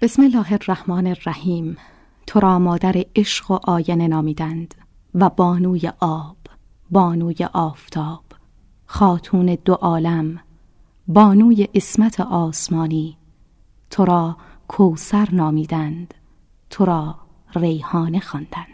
بسم الله الرحمن الرحیم. تو را مادر عشق و آینه نامیدند و بانوی آب، بانوی آفتاب، خاتون دو عالم، بانوی عصمت آسمانی. تو را کوثر نامیدند، تو را ریحانه خواندند.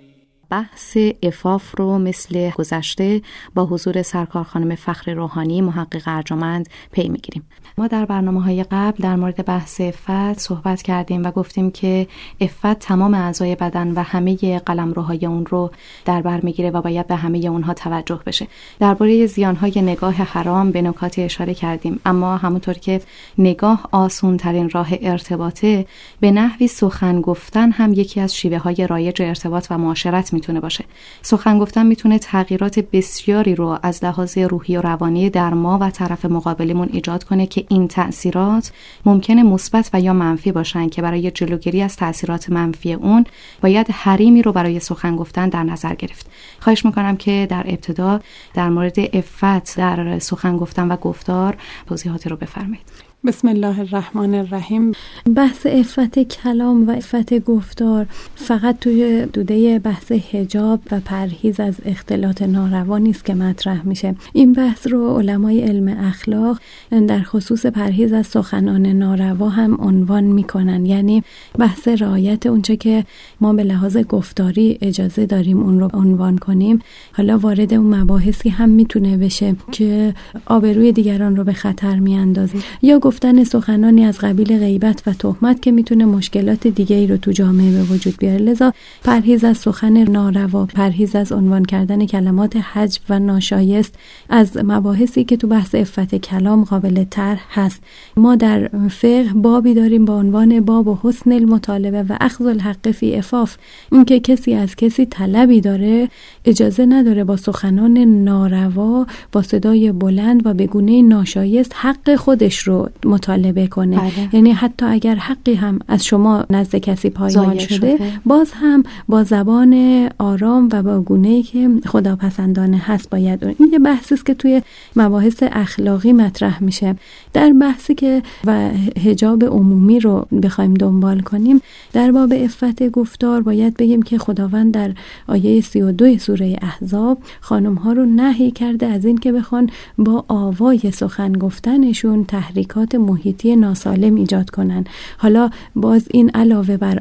بحث عفاف رو مثل گذشته با حضور سرکار خانم فخر روحانی محقق ارجمند پی میگیریم. ما در برنامه‌های قبل در مورد بحث عفت صحبت کردیم و گفتیم که عفت تمام اعضای بدن و همه قلمروهای اون رو در بر میگیره و باید به همه اونها توجه بشه. درباره زیانهای نگاه حرام به نکاتی اشاره کردیم، اما همونطور که نگاه آسون ترین راه ارتباطه، به نحوی سخن گفتن هم یکی از شیوه های رایج ارتباط و معاشرت میتونه باشه. سخن گفتن میتونه تغییرات بسیاری رو از لحاظ روحی و روانی در ما و طرف مقابلمون ایجاد کنه که این تأثیرات ممکنه مثبت و یا منفی باشن که برای جلوگیری از تأثیرات منفی اون باید حریمی رو برای سخن گفتن در نظر گرفت. خواهش میکنم که در ابتدا در مورد عفت در سخن گفتن و گفتار توضیحاتی رو بفرمایید. بسم الله الرحمن الرحیم. بحث عفت کلام و عفت گفتار فقط توی دوده بحث حجاب و پرهیز از اختلاط ناروا نیست که مطرح میشه. این بحث رو علمای علم اخلاق در خصوص پرهیز از سخنان ناروا هم عنوان میکنن، یعنی بحث رعایت اونچه که ما به لحاظ گفتاری اجازه داریم اون رو عنوان کنیم. حالا وارد اون مباحثی هم میتونه بشه که آبروی دیگران رو به خطر میاندازه، یا گفتن سخنانی از قبیل غیبت و تهمت که میتونه مشکلات دیگه‌ای رو تو جامعه به وجود بیاره. لذا پرهیز از سخن ناروا، پرهیز از عنوان کردن کلمات حجو و ناشایست از مباحثی که تو بحث عفت کلام قابل طرح هست. ما در فقه بابی داریم با عنوان باب حسن المطالبه و اخذ الحق فی عفاف. این که کسی از کسی طلبی داره اجازه نداره با سخنان ناروا، با صدای بلند و به گونه ناشایست حق خودش رو مطالبه کنه. یعنی حتی اگر حقی هم از شما نزد کسی پایمال شده، باز هم با زبان آرام و با گونه‌ای که خداپسندانه هست باید. این یه بحثی است که توی مباحث اخلاقی مطرح میشه. در بحثی که و حجاب عمومی رو بخوایم دنبال کنیم، در باب عفت گفتار باید بگیم که خداوند در آیه 32 سوره احزاب خانم‌ها رو نهی کرده از این که بخوان با آوای سخن گفتنشون تحریکات محیطی ناسالم ایجاد کنن. حالا باز این علاوه بر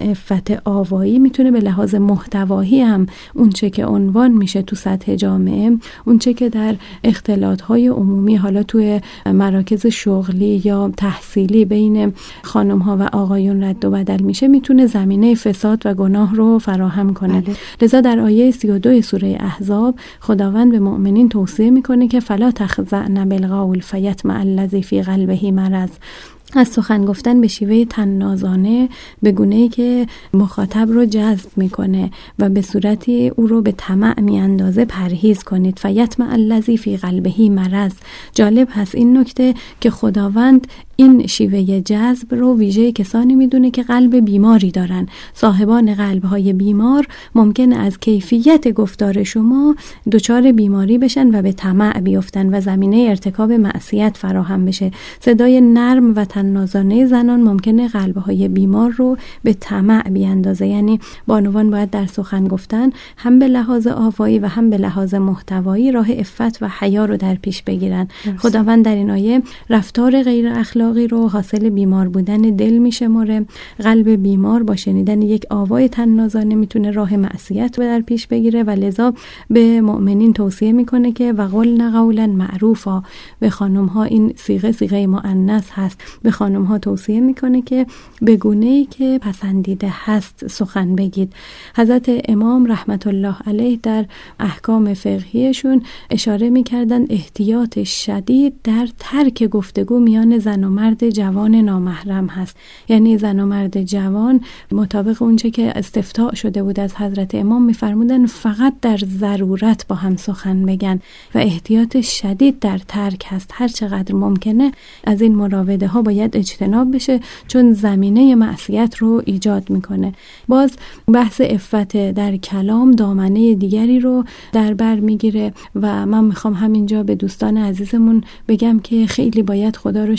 عفت آوایی میتونه به لحاظ محتوایی هم اونچه که عنوان میشه تو سطح جامعه، اونچه که در اختلاط‌های عمومی، حالا توی مراکز شغلی یا تحصیلی بین خانم‌ها و آقایون رد و بدل میشه، میتونه زمینه فساد و گناه رو فراهم کنه. لذا در آیه 32 سوره احزاب خداوند به مؤمنین توصیه میکنه که فلا تخضعن بالقول فیطمع الذی فی قلبه مرض، از سخن گفتن به شیوه طنازانه به گونه‌ای که مخاطب رو جذب میکنه و به صورتی او رو به طمع میاندازه پرهیز کنید. فیطمع الذی فی قلبه مرض. جالب هست این نکته که خداوند این شیوه جذب رو ویژه کسانی میدونه که قلب بیماری دارن. صاحبان قلب‌های بیمار ممکنه از کیفیت گفتار شما دچار بیماری بشن و به طمع بیفتن و زمینه ارتکاب معصیت فراهم بشه. صدای نرم و طنازانه زنان ممکنه قلب‌های بیمار رو به طمع بیاندازه. یعنی بانوان باید در سخن گفتن هم به لحاظ آوایی و هم به لحاظ محتوایی راه عفت و حیا رو در پیش بگیرن. خداوند در این آیه رفتار غیر اخلاقی رو حاصل بیمار بودن دل میشماره. قلب بیمار با شنیدن یک آوای طنازانه میتونه راه معصیت رو در پیش بگیره و لذا به مؤمنین توصیه میکنه که وقلن قولا معروفا. به خانم‌ها این صیغه مؤنث هست. به خانم‌ها توصیه میکنه که به گونه‌ای که پسندیده هست سخن بگید. حضرت امام رحمت الله علیه در احکام فقهیشون اشاره میکردن احتیاط شدید در ترک گفتگو میان زن و مرد جوان نامحرم هست. یعنی زن و مرد جوان مطابق اونچه که استفتاء شده بود از حضرت امام میفرمودن فقط در ضرورت با هم سخن بگن و احتیاط شدید در ترک هست. هر چقدر ممکنه از این مراوده ها باید اجتناب بشه، چون زمینه معصیت رو ایجاد میکنه. باز بحث عفت در کلام دامنه دیگری رو در بر میگیره و من میخوام همینجا به دوستان عزیزمون بگم که خیلی باید خدا رو شکر کنیم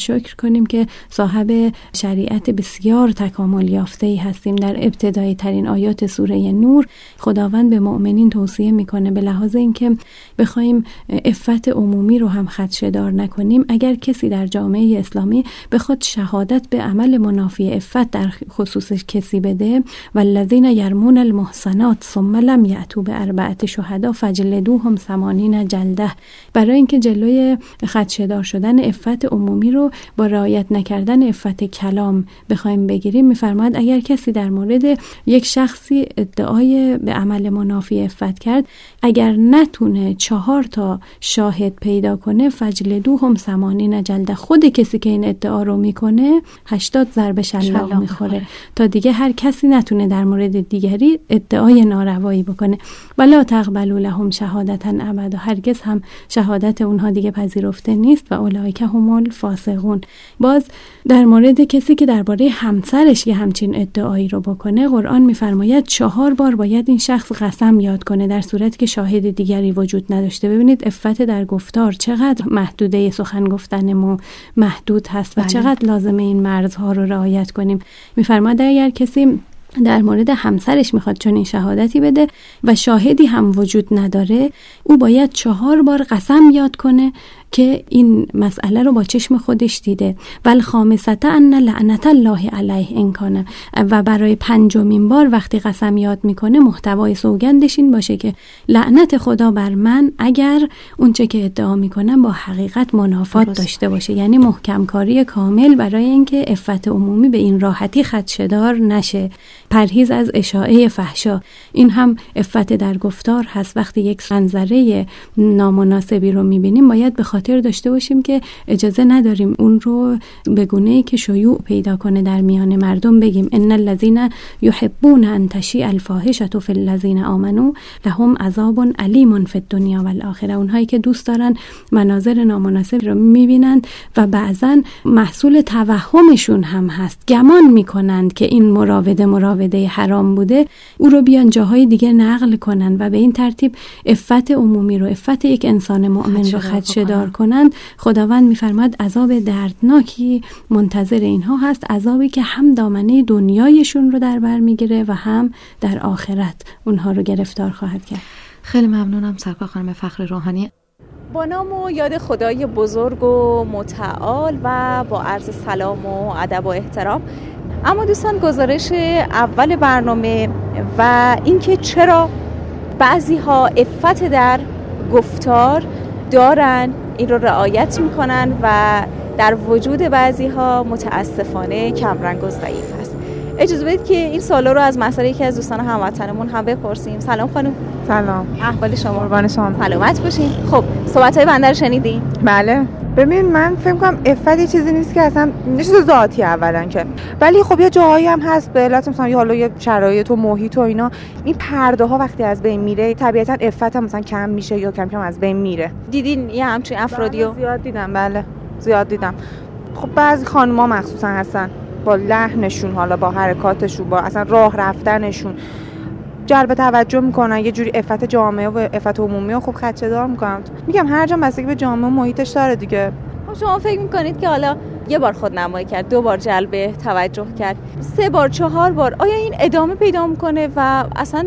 میکنیم که صاحب شریعت بسیار تکامل یافته‌ای هستیم. در ابتدایی ترین آیات سوره نور خداوند به مؤمنین توصیه میکنه به لحاظ اینکه بخوایم عفت عمومی رو هم خدشه‌دار نکنیم. اگر کسی در جامعه اسلامی بخواد شهادت به عمل منافی عفت در خصوص کسی بده، والذین یرمون المحصنات ثم لم یأتوا بأربعة شهداء فجلدوهم 80 جلده، برای اینکه جلوی خدشه‌دار شدن عفت عمومی رو با رعایت نکردن عفت کلام بخوایم بگیریم، میفرماید اگر کسی در مورد یک شخصی ادعای به عمل منافی عفت کرد، اگر نتونه 4 تا شاهد پیدا کنه فجلدوهم 80 جلده، خود کسی که این ادعا رو میکنه 80 ضرب شلاق میخوره تا دیگه هر کسی نتونه در مورد دیگری ادعای ناروایی بکنه. ولا تقبلوا لهم شهادتا ابدا، هرگز هم شهادت اونها دیگه پذیرفته نیست و اولئک هم الفاسقون. باز در مورد کسی که درباره همسرش یه همچین ادعایی رو بکنه، قرآن میفرماید 4 بار باید این شخص قسم یاد کنه در صورتی که شاهد دیگری وجود نداشته. ببینید عفت در گفتار چقدر محدوده سخن گفتن ما محدود هست و چقدر لازمه این مرزها رو رعایت کنیم. میفرماید اگر کسی در مورد همسرش میخواد چون این شهادتی بده و شاهدی هم وجود نداره، او باید 4 بار قسم یاد کنه که این مسئله رو با چشم خودش دیده. والخامسة ان لعنت الله علیه ان کان، و برای 5مین بار وقتی قسم یاد میکنه محتوای سوگندش این باشه که لعنت خدا بر من اگر اونچه که ادعا میکنم با حقیقت منافات داشته باشه. یعنی محکم کاری کامل برای اینکه عفت عمومی به این راحتی خدشه‌دار نشه. پرهیز از اشاعه فحشا، این هم عفت در گفتار هست. وقتی یک منظره نامناسبی رو میبینیم باید به خاطر داشته باشیم که اجازه نداریم اون رو به گونه‌ای که شیوع پیدا کنه در میان مردم بگیم. ان الذين يحبون ان تشيع الفاحشه في الذين آمنوا لهم عذاب علیم فی الدنیا والآخره. اونهایی که دوست دارن مناظر نامناسب رو میبینند و بعضن محصول توهمشون هم هست، گمان میکنند که این مراوده حرام بوده، او رو بیان جاهای دیگه نقل کنن و به این ترتیب عفت عمومی رو، عفت یک انسان مؤمن رو خدشه‌دار کنند. خداوند میفرماد عذاب دردناکی منتظر اینها هست، عذابی که هم دامنه دنیایشون رو در بر میگیره و هم در آخرت اونها رو گرفتار خواهد کرد. خیلی ممنونم سرکار خانم فخر روحانی. با نام و یاد خدای بزرگ و متعال و با عرض سلام و ادب و احترام. اما دوستان، گزارش اول برنامه و اینکه چرا بعضی ها عفت در گفتار دارن، این رو رعایت میکنن و در وجود بعضی ها متاسفانه کمرنگ و ضعیف هست. اجازه بدید که این سوالا رو از مسئله یکی از دوستان هموطنمون هم بپرسیم. سلام خانم. سلام. احوال شما؟ قربان شما. سلامت باشین. خب صحبت‌های بنده رو شنیدین؟ بله. ببین من فکر کنم عفت یه چیزی نیست که اصلا یه چیز ذاتی اولا که، ولی خب یه جاهایی هم هست به علت مثلا حالا یه شرایط و محیط و اینا، این پرده ها وقتی از بین میره طبیعتا عفت هم مثلا کم میشه یا کم کم از بین میره. دیدین یه همچین افرادیو؟ زیاد دیدم. بله زیاد دیدم. خب بعضی خانم‌ها مخصوصا هستن با لحنشون، حالا با حرکاتشون، با اصلا راه رفتنشون جلب توجه میکنن، یه جوری عفت جامعه و عفت عمومی رو خب خدشه‌دار میکنن. میگم هر جا بستگی به جامعه و محیطش داره دیگه. شما فکر میکنید که حالا یه بار خودنمایی کرد، 2 بار جلب توجه کرد، 3 بار 4 بار، آیا این ادامه پیدا میکنه و اصلا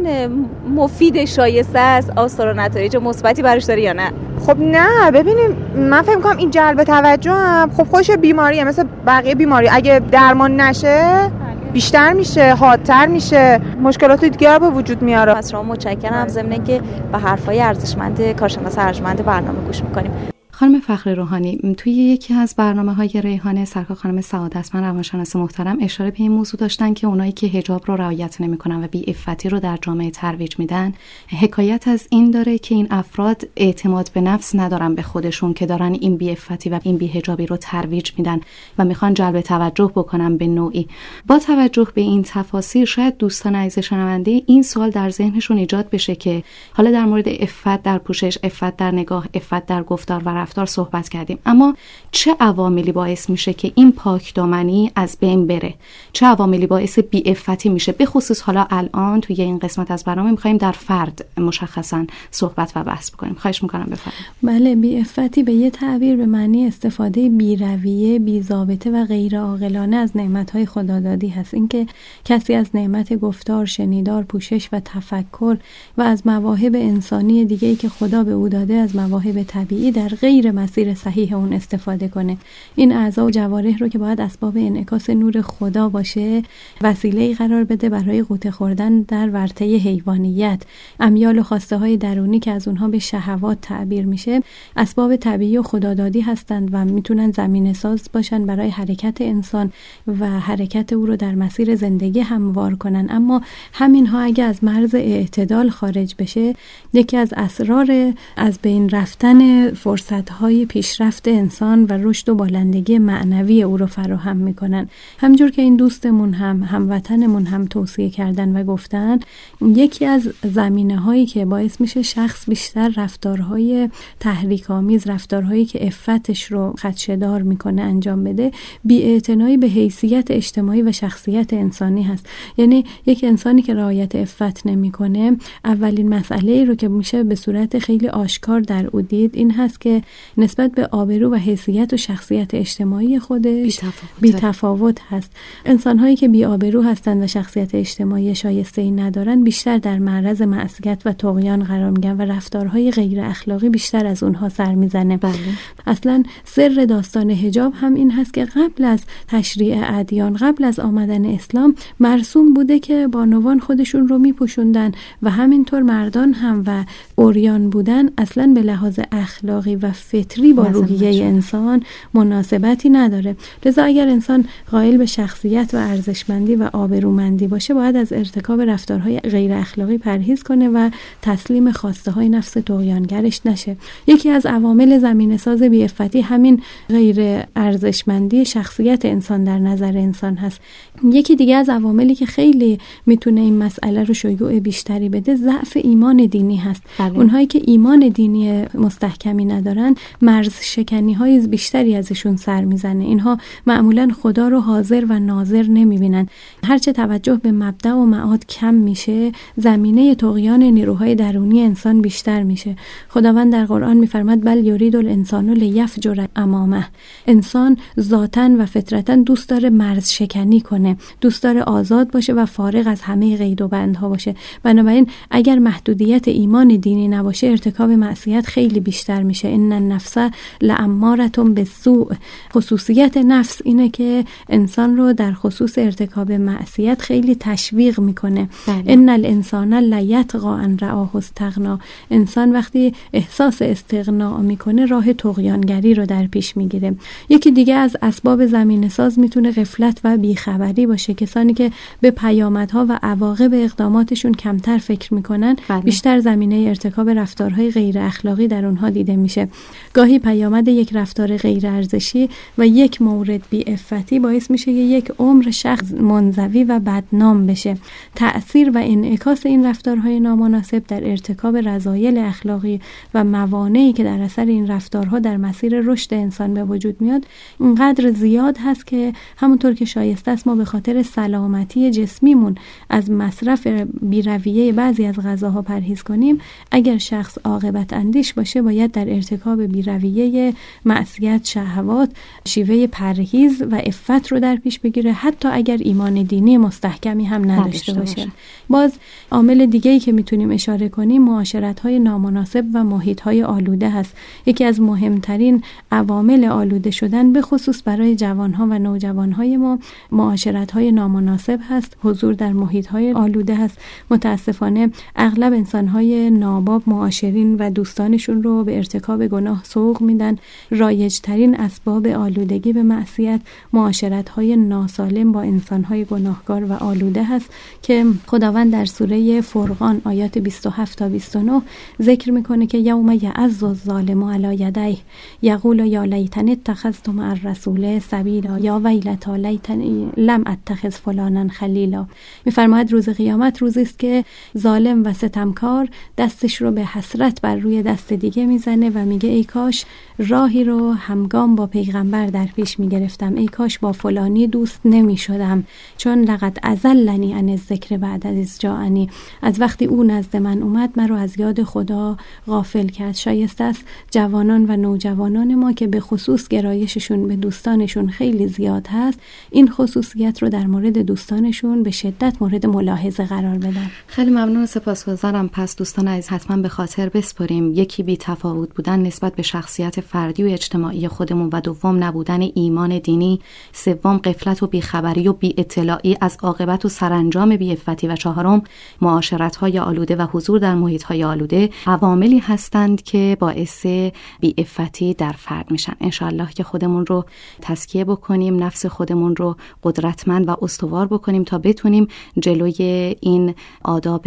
مفید، شایسته است، آثار و نتایج مثبتی براش داره یا نه؟ خب نه، ببینیم من فکر میکنم این جلب توجه هم خب خودش بیماریه، مثل بقیه بیماری اگه درمان نشه بیشتر میشه، حادتر میشه، مشکلات دیگه به وجود میاره. پس شما متشکرم، ضمن اینکه به حرفای ارزشمند کارشناس ارجمند برنامه گوش میکنیم. خانم فخر روحانی، توی یکی از برنامه‌های ریحانه سرکار خانم سعادتمند روانشناس محترم اشاره به این موضوع داشتن که اونایی که حجاب رو رعایت نمی‌کنن و بی‌عفتی رو در جامعه ترویج میدن، حکایت از این داره که این افراد اعتماد به نفس ندارن به خودشون که دارن این بی‌عفتی و این بی‌حجابی رو ترویج میدن و میخوان جلب توجه بکنن به نوعی. با توجه به این تفاصیل شاید دوستان عزیز شنونده این سوال در ذهنشون ایجاد بشه که حالا در مورد عفت در پوشش، عفت در نگاه، عفت در گفتار و رفتار صحبت کردیم، اما چه عواملی باعث میشه که این پاکدامنی از بین بره؟ چه عواملی باعث بی‌عفتی میشه؟ به خصوص حالا الان توی این قسمت از برنامه میخوایم در فرد مشخصا صحبت و بحث بکنیم. خواهش میکنم بفرمایید. بله، بی‌عفتی به یه تعبیر به معنی استفاده بی‌رویه، بی‌ضابطه و غیر عاقلانه از نعمت‌های خدادادی هست. اینکه کسی از نعمت گفتار، شنیدار، پوشش و تفکر و از مواهب انسانی دیگه‌ای که خدا به او داده از مواهب طبیعی در غیر مسیر صحیح اون استفاده کنه. این اعضا و جوارح رو که باید اسباب انعکاس نور خدا باشه، وسیله‌ای قرار بده برای غوطه خوردن در ورطه حیوانیت. امیال و خواسته‌های درونی که از اونها به شهوات تعبیر میشه، اسباب طبیعی و خدادادی هستند و میتونن زمینه ساز باشن برای حرکت انسان و حرکت او رو در مسیر زندگی هموار کنن. اما همینها اگه از مرز اعتدال خارج بشه، یکی از اسرار از بین رفتن فرصت‌های پیشرفت انسان و رشد و بالندگی معنوی او رو فراهم میکنن. همجور که این دوستمون هموطنمون هم توصیه کردن و گفتن، یکی از زمینه‌هایی که باعث میشه شخص بیشتر رفتارهای تحریک‌آمیز، رفتارهایی که عفتش رو خدشه‌دار میکنه انجام بده، بی‌اعتنایی به حیثیت اجتماعی و شخصیت انسانی هست. یعنی یک انسانی که رعایت عفت نمیکنه، اولین مسئله‌ای رو که میشه به صورت خیلی آشکار در او دید این هست که نسبت به آبرو و حیثیت و شخصیت اجتماعی خودش بی‌تفاوت هست. انسان‌هایی که بی‌آبرو هستند و شخصیت اجتماعی شایسته‌ای ندارن، بیشتر در معرض معصیت و طغیان قرار می‌گیرن و رفتارهای غیر اخلاقی بیشتر از اونها سر میزنه. اصلا سر داستان حجاب هم این هست که قبل از تشریع ادیان، قبل از آمدن اسلام، مرسوم بوده که بانوان خودشون رو میپوشوندن و همینطور مردان هم، و عریان بودن اصلا به لحاظ اخلاقی و فطری با روحیه انسان مناسبتی نداره. لذا اگر انسان قائل به شخصیت و ارزشمندی و آبرومندی باشه، باید از ارتکاب رفتارهای غیر اخلاقی پرهیز کنه و تسلیم خواسته های نفس طغیانگرش نشه. یکی از عوامل زمینه ساز بی‌عفتی همین غیر ارزشمندی شخصیت انسان در نظر انسان هست. یکی دیگه از عواملی که خیلی میتونه این مسئله رو شیوع بیشتری بده، ضعف ایمان دینی هست. اونهایی که ایمان دینی مستحکمی ندارن، مرز شکنی های بیشتری ازشون سر میزنه. اینها معمولا خدا رو حاضر و ناظر نمیبینن. هرچه توجه به مبدأ و معاد کم میشه، زمینه طغیان نیروهای درونی انسان بیشتر میشه. خداوند در قرآن میفرماد بل یرید الانسان لیفجر امامه. انسان ذاتاً و فطرتاً دوست داره مرز شکنی کنه، دوست داره آزاد باشه و فارغ از همه قید و بندها باشه. بنابراین اگر محدودیت ایمان دینی نباشه، ارتکاب معصیت خیلی بیشتر میشه. ان النفس لاماره بالسوء. خصوصیت نفس اینه که انسان رو در خصوص ارتکاب معصیت خیلی تشویق میکنه. ان الانسان لیطغی ان رآه استغنا. انسان وقتی احساس استغنا میکنه، راه طغیانگری رو در پیش میگیره. یکی دیگه از اسباب زمینه ساز میتونه غفلت و بیخبری باشه. کسانی که به پیامدها و عواقب اقداماتشون کمتر فکر میکنن، بیشتر زمینه ارتکاب رفتارهای غیر اخلاقی در اونها دیده میشه. گاهی پیامد یک رفتار غیر ارزشی و یک مورد بی‌عفتی باعث میشه که یک عمر شخص منزوی و بدنام بشه. تأثیر و انعکاس این رفتارهای نامناسب در ارتکاب رذایل اخلاقی و موانعی که در اثر این رفتارها در مسیر رشد انسان به وجود میاد اونقدر زیاد هست که همونطور که شایسته است ما به خاطر سلامتی جسمیمون از مصرف بی‌رویه بعضی از غذاها پرهیز کنیم، اگر شخص عاقبت اندیش باشه باید در ارتکاب بی‌رویه معصیت، شهوات، شیوه پرهیز و عفت رو در پیش بگیره، حتی اگر ایمان دینی مستحکمی هم نداشته باشه. باز عامل دیگه‌ای که میتونیم اشاره کنیم معاشرت‌های نامناسب و محیط‌های آلوده هست. یکی از مهمترین عوامل آلوده شدن به خصوص برای جوانها و نوجوانهای ما معاشرت‌های نامناسب هست، حضور در محیط‌های آلوده هست. متاسفانه اغلب انسان‌های ناباب معاشرین و دوستانشون رو به ارتکاب گناه سوق میدن. رایج‌ترین اسباب آلودگی به معصیت معاشرت‌های ناسالم با انسان‌های گناهکار و آلوده هست که خداوند در سوره فرقان آیات 27 تا 29 ذکر میکنه که یوم یعض الظالم علی یدیه یقول یا لیتنی اتخذت مع الرسول سبیلا یا ویلتا لیتنی لم اتخذ فلانا خلیلا. میفرماید روز قیامت روزی است که ظالم و ستمکار دستش رو به حسرت بر روی دست دیگه میزنه و میگه ای کاش راهی رو همگام با پیغمبر در پیش می گرفتم، ای کاش با فلانی دوست نمی شدم، چون لقد اضلنی عن الذکر بعد از جاءنی، از وقتی او نزد من اومد من رو از یاد خدا غافل کرد. شایسته است جوانان و نوجوانان ما که به خصوص گرایششون به دوستانشون خیلی زیاد هست، این خصوصیت رو در مورد دوستانشون به شدت مورد ملاحظه قرار بدن. خیلی ممنون و سپاسگزارم. پس دوستان عزیز حتما به خاطر بسپاریم، یکی بی تفاوت بودن نسبت به شخصیت فردی و اجتماعی خودمون و دوم نبودن ایمان دینی، سوم غفلت و بیخبری و بی اطلاعی از عاقبت و سرانجام بی‌عفتی و چهارم معاشرت‌های آلوده و حضور در محیط‌های آلوده عواملی هستند که باعث بی‌عفتی در فرد میشن. انشالله که خودمون رو تزکیه بکنیم، نفس خودمون رو قدرتمند و استوار بکنیم تا بتونیم جلوی این آداب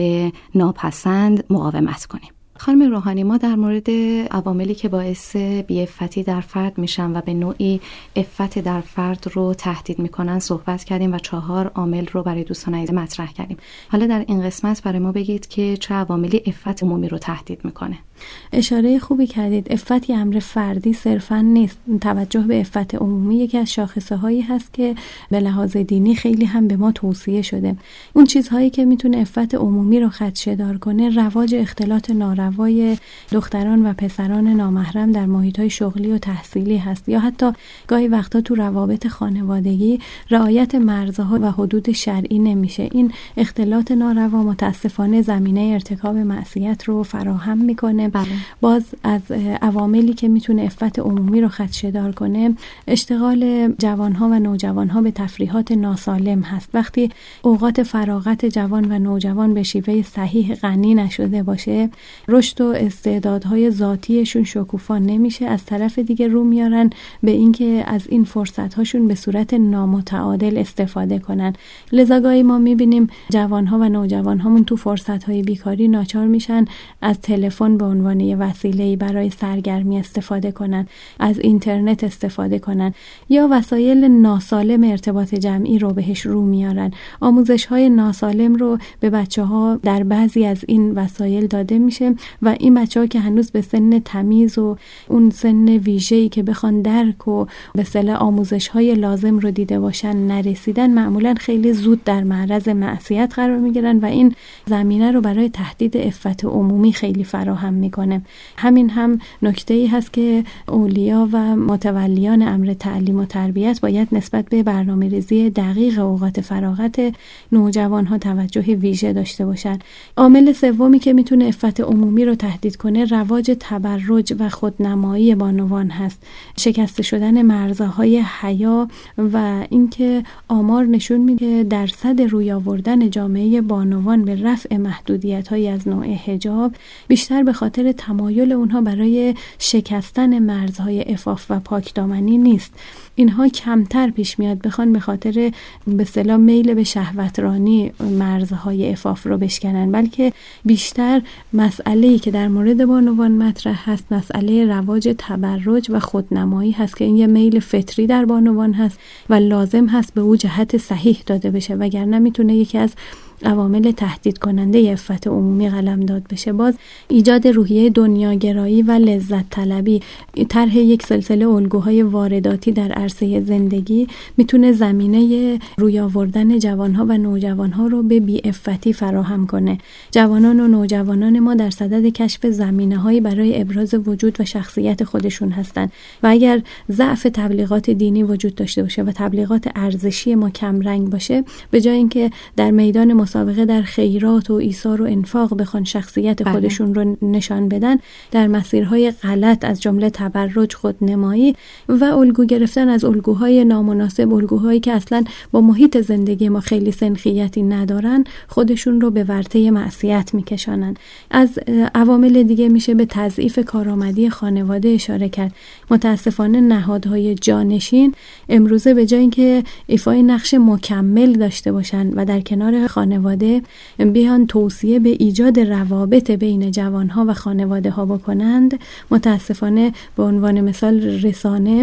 ناپسند مقاومت کنیم. خانم روحانی، ما در مورد عواملی که باعث بی‌عفتی در فرد میشن و به نوعی عفت در فرد رو تهدید میکنن صحبت کردیم و 4 عامل رو برای دوستان عزیز مطرح کردیم. حالا در این قسمت برای ما بگید که چه عواملی عفت عمومی رو تهدید میکنه. اشاره خوبی کردید. عفت یه امر فردی صرفاً نیست. توجه به عفت عمومی یکی از شاخصه هایی هست که به لحاظ دینی خیلی هم به ما توصیه شده. اون چیزهایی که میتونه عفت عمومی رو خدشه‌دار کنه، رواج اختلاط ناروای دختران و پسران نامحرم در محیط‌های شغلی و تحصیلی هست، یا حتی گاهی وقتا تو روابط خانوادگی رعایت مرزها و حدود شرعی نمیشه. این اختلاط ناروا متاسفانه زمینه ارتکاب معصیت رو فراهم میکنه. باز از عواملی که میتونه عفت عمومی رو خدشه‌دار کنه، اشتغال جوانها و نوجوانها به تفریحات ناسالم هست. وقتی اوقات فراغت جوان و نوجوان به شیوه صحیح غنی نشده باشه، رشد و استعدادهای ذاتیشون شکوفا نمیشه. از طرف دیگه رو میارن به اینکه از این فرصت‌هاشون به صورت نامتعادل استفاده کنن. لذا گاهی ما میبینیم جوانها و نوجوانهامون تو فرصت‌های بیکاری ناچار میشن از تلفن به عنوان یه وسیله‌ای برای سرگرمی استفاده کنن، از اینترنت استفاده کنن، یا وسایل ناسالم ارتباط جمعی رو بهش رو میارن. آموزش‌های ناسالم رو به بچه‌ها در بعضی از این وسایل داده میشه و این بچه‌ها که هنوز به سن تمیز و اون سن ویژه‌ای که بخوان درک و به اصطلاح آموزش‌های لازم رو دیده باشن نرسیدن، معمولاً خیلی زود در معرض معصیت قرار میگیرن و این زمینه رو برای تهدید عفت عمومی خیلی فراهم میکنه. همین هم نکته‌ای هست که اولیا و متولیان امر تعلیم و تربیت باید نسبت به برنامه‌ریزی دقیق اوقات فراغت نوجوان‌ها توجه ویژه داشته باشن. عامل سومی که میتونه عفت عمومی رو تهدید کنه، رواج تبرج و خودنمایی بانوان هست. شکسته شدن مرزهای حیا و اینکه آمار نشون میده درصد روی آوردن جامعه بانوان به رفع محدودیت‌های از نوع حجاب بیشتر به خاطر تمایل اونها برای شکستن مرزهای عفاف و پاکدامنی نیست. اینها کمتر پیش میاد بخوان به خاطر به اصطلاح میل به شهوترانی مرزهای عفاف رو بشکنن، بلکه بیشتر مسئله‌ای که در مورد بانوان مطرح هست مسئله رواج تبرج و خودنمایی هست که این یه میل فطری در بانوان هست و لازم هست به او جهت صحیح داده بشه، وگرنه میتونه یکی از عوامل تهدید کننده عفت عمومی قلمداد بشه. باز ایجاد روحیه دنیاگرایی و لذت طلبی، طرح یک سلسله الگوهای وارداتی در عرصه زندگی میتونه زمینه روی آوردن جوانها و نوجوانها رو به بی‌عفتی فراهم کنه. جوانان و نوجوانان ما در صدد کشف زمینه‌هایی برای ابراز وجود و شخصیت خودشون هستند و اگر ضعف تبلیغات دینی وجود داشته باشه و تبلیغات ارزشی ما کم رنگ باشه، به جای اینکه در میدان مسابقه در خیرات و ایثار و انفاق بخوان شخصیت خودشون رو نشان بدن، در مسیرهای غلط از جمله تبرج، خودنمایی و الگو گرفتن از الگوهای نامناسب، الگوهایی که اصلا با محیط زندگی ما خیلی سنخیتی ندارن، خودشون رو به ورطه معصیت میکشانن. از عوامل دیگه میشه به تضعیف کارآمدی خانواده اشاره کرد. متاسفانه نهادهای جانشین امروزه به جای اینکه ایفای نقش مکمل داشته باشن و در کنار خانواده بیان توصیه به ایجاد روابط بین جوانها و خانواده ها بکنند، متاسفانه به عنوان مثال رسانه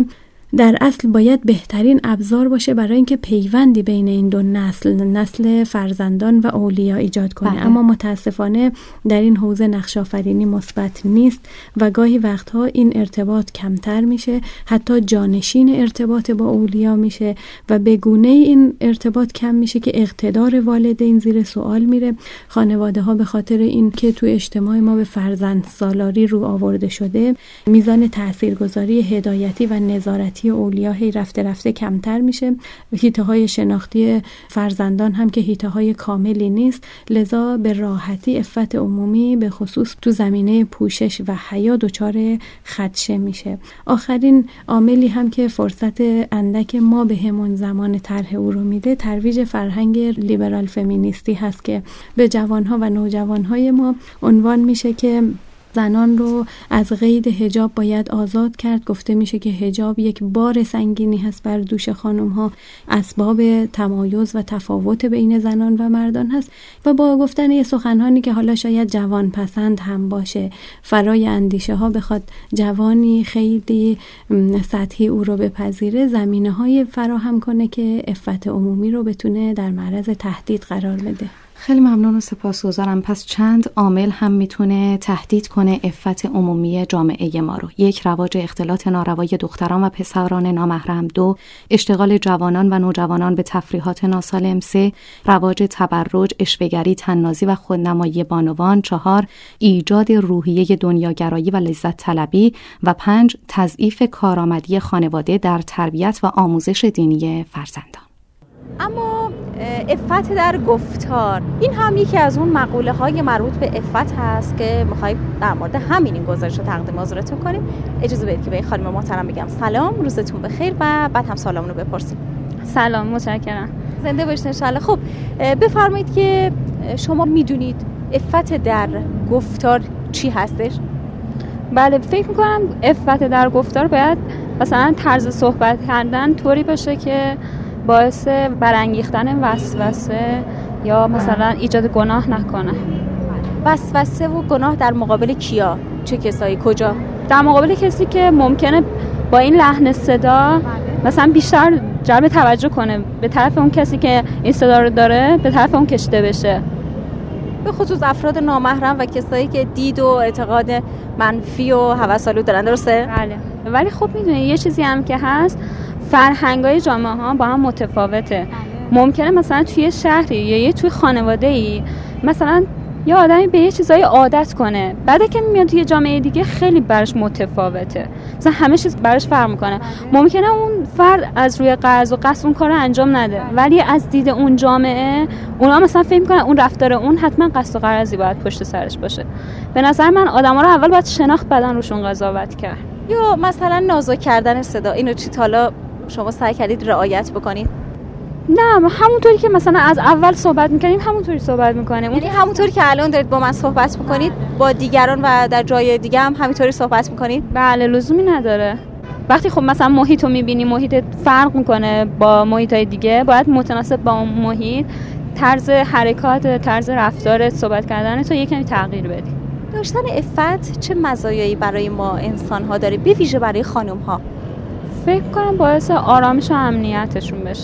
در اصل باید بهترین ابزار باشه برای اینکه پیوندی بین این دو نسل فرزندان و اولیا ایجاد کنه. اما متاسفانه در این حوزه نقش آفرینی مثبت نیست و گاهی وقتها این ارتباط کمتر میشه، حتی جانشین ارتباط با اولیا میشه و به گونه این ارتباط کم میشه که اقتدار والدین زیر سوال میره. خانواده ها به خاطر این که تو اجتماع ما به فرزند سالاری رو آورده شده، میزان تاثیرگذاری هدایتی و نظارتی اولیا هی رفته کمتر میشه. حیطه های شناختی فرزندان هم که حیطه های کاملی نیست، لذا به راحتی عفت عمومی به خصوص تو زمینه پوشش و حیا دچار خدشه میشه. آخرین عاملی هم که فرصت اندک ما به همون زمان طرح او رو میده، ترویج فرهنگ لیبرال فمینیستی هست که به جوانها و نوجوانهای ما عنوان میشه که زنان رو از قید حجاب باید آزاد کرد. گفته میشه که حجاب یک بار سنگینی هست بر دوش خانم ها، اسباب تمایز و تفاوت بین زنان و مردان هست و با گفتن یه سخنانی که حالا شاید جوان پسند هم باشه، فرای اندیشه ها بخواد جوانی خیلی سطحی او رو بپذیره، زمینه های فراهم کنه که عفت عمومی رو بتونه در معرض تهدید قرار بده. خیلی ممنون و سپاسگزارم. پس چند عامل هم میتونه تهدید کنه عفت عمومی جامعه ما رو. 1. رواج اختلاط ناروای دختران و پسران نامحرم. 2. اشتغال جوانان و نوجوانان به تفریحات ناسالم. 3. رواج تبرج، عشوه‌گری، طنازی و خودنمایی بانوان. 4. ایجاد روحیه دنیاگرایی و لذت طلبی و 5. تضعیف کارآمدی خانواده در تربیت و آموزش دینی فرزندان. اما عفت در گفتار، این هم یکی از اون مقوله های مربوط به عفت هست که میخوایم در مورد همین این گزارش رو تقدیم حضورتون کنیم. اجازه بدید که به خانم محترم بگم سلام، روزتون بخیر و بعد هم سلامون رو بپرسیم. سلام، متشکرم. زنده باشید ان شاءالله. خب بفرمایید که شما میدونید عفت در گفتار چی هستش؟ بله، فکر میکنم عفت در گفتار باید مثلا طرز صحبت کردن طوری باشه که باعث برانگیختن وسوسه یا مثلا ایجاد گناه نکنه. وسوسه و گناه در مقابل کیا؟ چه کسایی؟ کجا؟ در مقابل کسی که ممکنه با این لحن صدا مثلا بیشتر جلب توجه کنه به طرف اون کسی که این صدا رو داره، به طرف اون کشیده بشه. به خصوص افراد نامحرم و کسایی که دید و اعتقاد منفی و هوس‌آلود دارن، درسته؟ بله. ولی خب میدونی یه چیزی هم که هست، فرهنگ‌های جامعه ها با هم متفاوته. ممکنه مثلا توی شهری یا توی خانواده‌ای مثلا یه آدمی به یه چیزای عادت کنه، بعد که میاد توی جامعه دیگه خیلی براش متفاوته، مثلا همه چیز براش فرق میکنه. ممکنه اون فرد از روی قرض و قصد اون کارو انجام نده، ولی از دید اون جامعه اونا مثلا فکر میکنن اون رفتار اون حتما قصد و قرضی باید پشت سرش باشه. به نظر من آدما رو اول باید شناخت بدن، روشون قضاوت کرد. یا مثلا نازک کردن صدا، اینو چی حالا شما سعی کردید رعایت بکنید؟ نه، همونطوری که مثلا از اول صحبت میکنیم همونطوری صحبت میکنیم. یعنی همونطوری که الان دارید با من صحبت میکنید با دیگران و در جای دیگه هم همینطوری صحبت میکنید؟ بله، لزومی نداره. وقتی خب مثلا محیط رو میبینی، محیط فرق میکنه با محیطای دیگه، باید متناسب با اون محیط طرز حرکات، طرز رفتار، صحبت کردن تو یکمی تغییر بدی. داشتن عفت چه مزایایی برای ما انسان ها داره، به ویژه برای خانم ها؟ فکر کنم باعث آرامش و امنیتشون بشه.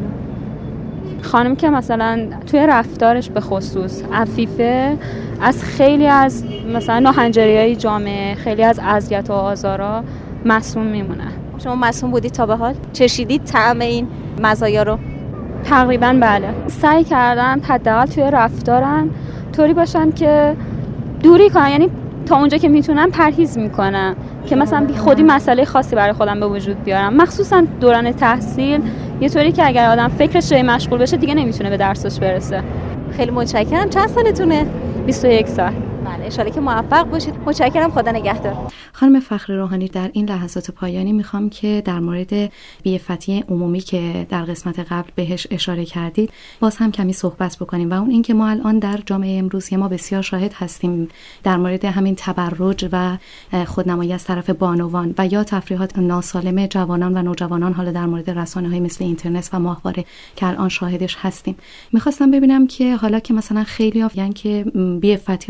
خانم که مثلا توی رفتارش به خصوص عفیفه، از خیلی از مثلا ناهنجاری‌های جامعه، خیلی از اذیت و آزارا معصوم میمونه. شما معصوم بودید تا به حال؟ چشیدید طعم این مزایا رو؟ تقریبا بله. سعی کردم حداقل توی رفتارم طوری باشن که دوری کنن، یعنی تا اونجا که میتونم پرهیز میکنم که مثلا بی خودی مسئله خاصی برای خودم به وجود بیارم، مخصوصا دوران تحصیل، یه طوری که اگر آدم فکرش جای مشغول بشه دیگه نمیتونه به درسش برسه. خیلی متشکرم. چند سالتونه؟ 21 سال. بله، ان شاءالله که موفق باشید. متشکرم، خدا نگهدار. خانم فخری روحانی، در این لحظات پایانی میخوام که در مورد بی‌عفتی عمومی که در قسمت قبل بهش اشاره کردید باز هم کمی صحبت بکنیم و اون اینکه ما الان در جامعه امروزی ما بسیار شاهد هستیم در مورد همین تبرج و خودنمایی از طرف بانوان و یا تفریحات ناسالم جوانان و نوجوانان، حالا در مورد رسانه‌های مثل اینترنت و ماهواره که الان شاهدش هستیم. میخواستم ببینم که حالا که مثلا خیلی‌ها میگن که بی‌عفتی حالا در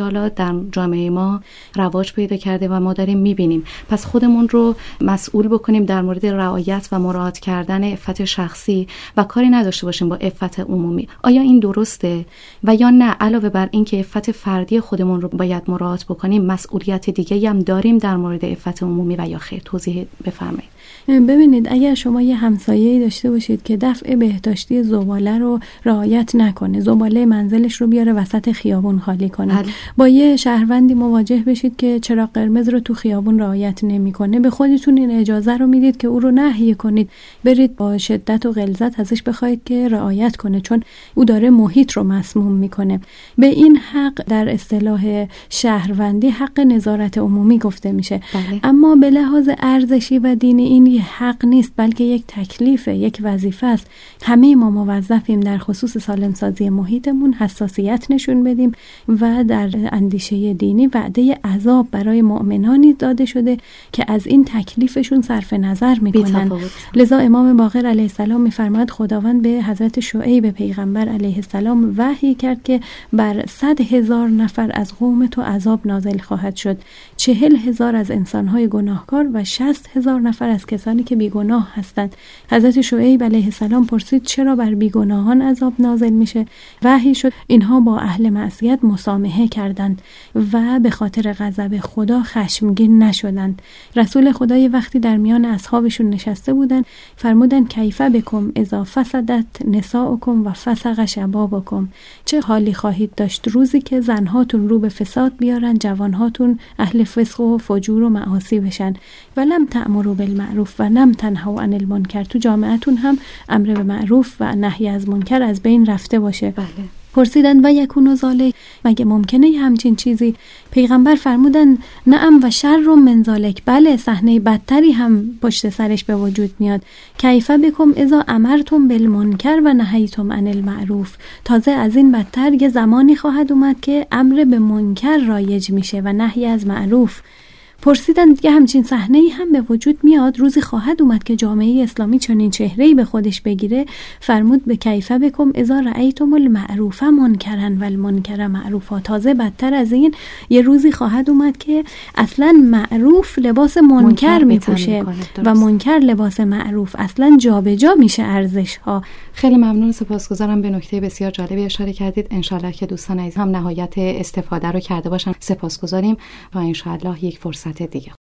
در جامعه ما رواج پیدا کرده و ما داریم میبینیم. پس خودمون رو مسئول بکنیم در مورد رعایت و مراعات کردن عفت شخصی و کاری نداشته باشیم با عفت عمومی. آیا این درسته و یا نه؟ علاوه بر این که عفت فردی خودمون رو باید مراعات بکنیم، مسئولیت دیگه‌ای هم داریم در مورد عفت عمومی و یا خیر؟ توضیح بفرمایید. ببینید، اگر شما یه همسایه‌ای داشته باشید که دفع بهداشتی زباله رو رعایت نکنه، زباله منزلش رو بیاره وسط خیابون خالی کنه، با یه شهروندی مواجه بشید که چراغ قرمز رو تو خیابون رعایت نمی‌کنه، به خودتون این اجازه رو میدید که او رو نهی کنید، برید با شدت و غلظت ازش بخواید که رعایت کنه، چون او داره محیط رو مسموم میکنه. به این حق در اصطلاح شهروندی حق نظارت عمومی گفته میشه. اما به لحاظ ارزشی و دینی این یه حق نیست، بلکه یک تکلیفه، یک وظیفه است. همه ما موظفیم در خصوص سالم سازی محیطمون حساسیت نشون بدیم و در اندیشه دینی وعده عذاب برای مؤمنانی داده شده که از این تکلیفشون صرف نظر میکنن. لذا امام باقر علیه السلام میفرماد خداوند به حضرت شعیب پیغمبر علیه السلام وحی کرد که بر 100,000 نفر از قوم تو عذاب نازل خواهد شد، 40,000 از انسانهای گناهکار و 60,000 نفر از کسانی که بیگناه هستند. حضرت شعیب علیه السلام پرسید چرا بر بیگناهان عذاب نازل میشه؟ وحی شد اینها با اهل معصیت مسامحه کردند و به خاطر غضب خدا خشمگین نشدند. رسول خدای وقتی در میان اصحابشون نشسته بودند فرمودند کیف بکم اذا فسدت نساؤکم و فسق شبابکم، چه حالی خواهید داشت روزی که زنهاتون رو به فساد بیارن، جوانهاتون اهل فسق و فجور و معاصی بشن. ولم تأمروا بالمعروف و لم تنهوا عن المنکر، تو جامعتون هم امر به معروف و نهی از منکر از بین رفته باشه. پرسیدن و یکون ذالک، مگه ممکنه همچین چیزی؟ پیغمبر فرمودن نعم و شر من ذالک، بله صحنه بدتری هم پشت سرش به وجود میاد. کیف بکم اذا امرتم بالمنکر و نهیتم عن المعروف، تازه از این بدتر یه زمانی خواهد اومد که امر به منکر رایج میشه و نهی از معروف. پرسیدن دیگه همچین صحنه‌ای هم به وجود میاد؟ روزی خواهد اومد که جامعه اسلامی چنین چهره‌ای به خودش بگیره؟ فرمود به کیف بکم اذا رأیتم المعروف منکرا و المنکر معروفا، تازه بدتر از این یه روزی خواهد اومد که اصلا معروف لباس منکر میپوشه و منکر لباس معروف، اصلا جابجا میشه ارزش ها. خیلی ممنون، سپاسگزارم. به نکته بسیار جالبی اشاره کردید. انشالله که دوستان عزیز هم نهایت استفاده رو کرده باشن. سپاسگزاریم و انشالله یک فرصت دیگه